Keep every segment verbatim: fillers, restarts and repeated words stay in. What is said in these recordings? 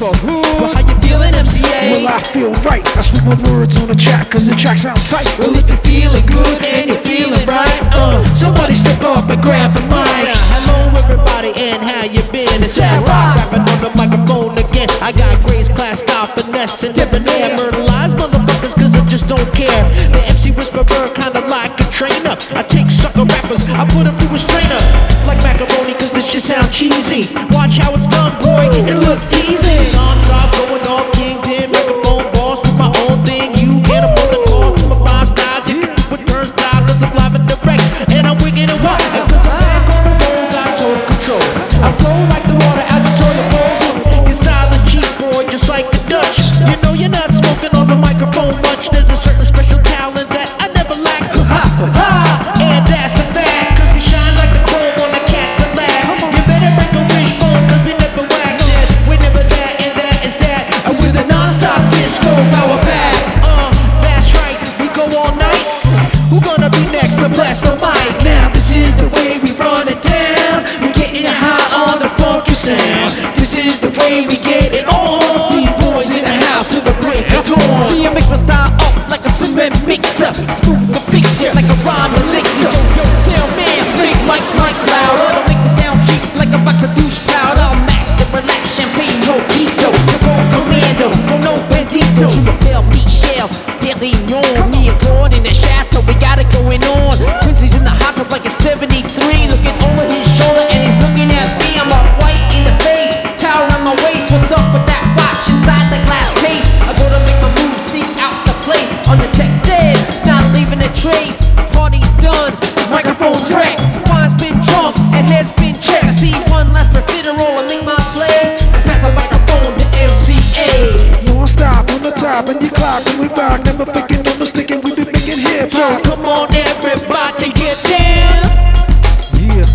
people. Well, how you feeling, M C A? Well, I feel right. I speak my words on the track, cause the track sounds tight. Well, if you're feeling good and you're feeling right, uh, somebody step up and grab the mic. Hello, everybody, and how you been? It's Sad Rock rapping on the microphone again. I got Grace, class, style, finesse, and debonair. Murderize motherfuckers, cause I just don't care. The M C Whisperer, kinda like a trainer. I take sucker rappers, I put them through a strainer. Like macaroni, cause this shit sound cheesy. Watch how it's done, boy, it looks easy. Non-stop going off, kingpin, microphone boss, do my own thing. You get them on the call to my rhyme style. Take it with turnstile, cause I'm live and direct. And I'm wicked and wild, and cause I'm back on the road, got total control. I flow like the water out your toilet bowl. Your style is cheap, boy, just like the Dutch. You know you're not smoking on the microphone much. There's a certain special talent that I never lack. Ha, ha, and that's a fact, cause we shine like the chrome on the Cadillac. You better break a wishbone, cause we never wax it. We never that, and that is that. And with a non-stop disco power back. Uh, that's right, we go all night. Who gonna be next to bless the mic? Now this is the way we run it down. We're getting high on the funky sound. This is the way we get it on. B-boys in the house to the break of dawn. See, I mix my style up like a cement mixer. Smooth the fixture like a rhyme elixir. Yo, sound man, big mics, mic louder. Don't make me sound cheap like a box of douche powder. Max and relax, champagne, mojito. The wrong commando, don't know bandito. Tell me, Shell, Billy, on me and Gordon in the shaft, we got it going on. Quincy's in the hot tub like it's seventy-three, looking over his shoulder and he's looking at me. I'm all white in the face, towel around my waist. What's up with that watch inside the glass case? I go to make my move, sneak out the place. Undetected, not leaving a trace. Party's done, microphone's wrecked. Wine's been drunk and head's been checked. I see one last roll and make my play. Pass the microphone to M C A. Non-stop on the top and you clock and we rock. Never thinking, no mistaken, we be making hip-hop. So come on everybody get down. Yeah,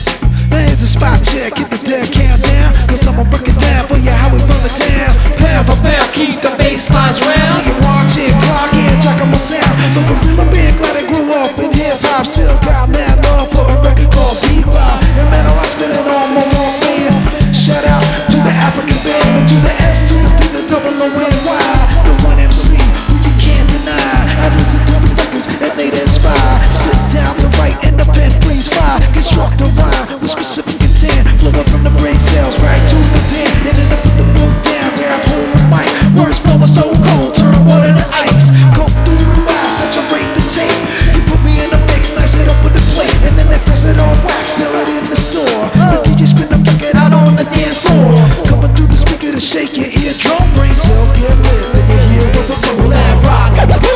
now here's a spot check, get the damn countdown. Cause I'ma break it down for you how we run it down. Pound for pound, keep the bass lines round. See you watch it, clock in, check on my sound. But for real, I'm being glad I grew up in hip-hop. Still got mad love for a record called Bebop. And man, I spit it on my walk in. Shout out to the African band, and to the S, to the P, the double O N Y. The one M C who you can't deny. I listen to the records and they inspire. Sit down to write and the pen breathes fire. Construct a rhyme with specific intent. Flowing from the brain cells right to the pen. And then I put the book down where I hold the mic. Words flowing so cold, turn water to ice. Go through the eyes, saturate the tape. You put me in the mix, nice it up with the plate. And then they press it on wax, sell it in the store. The D J spin the record out on the dance floor. Coming through the speaker to shake your eardrum. Brain cells get lit, then you hear what the roll and rock.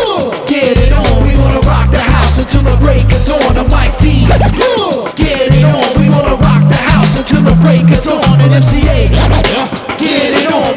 Get it on, we wanna rock the house until the break of dawn. I'm Mike D. Get it on, we wanna rock the house until the break of dawn. And M C A, get it on.